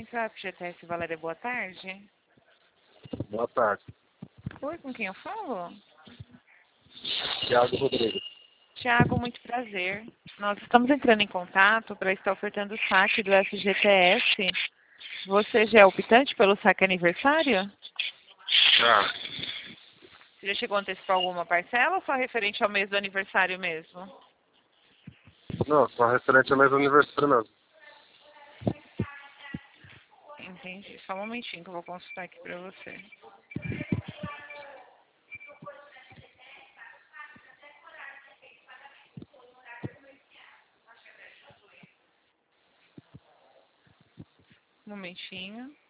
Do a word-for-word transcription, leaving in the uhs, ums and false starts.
Zap G T S Valéria, boa tarde. Boa tarde. Oi, com quem eu falo? Thiago Rodrigues. Tiago, muito prazer. Nós estamos entrando em contato para estar ofertando o saque do F G T S. Você já é optante pelo saque aniversário? Já. Você já chegou a antecipar alguma parcela ou só referente ao mês do aniversário mesmo? Não, só referente ao mês do aniversário mesmo. Entendi. Só um momentinho que eu vou consultar aqui para você. Um momentinho.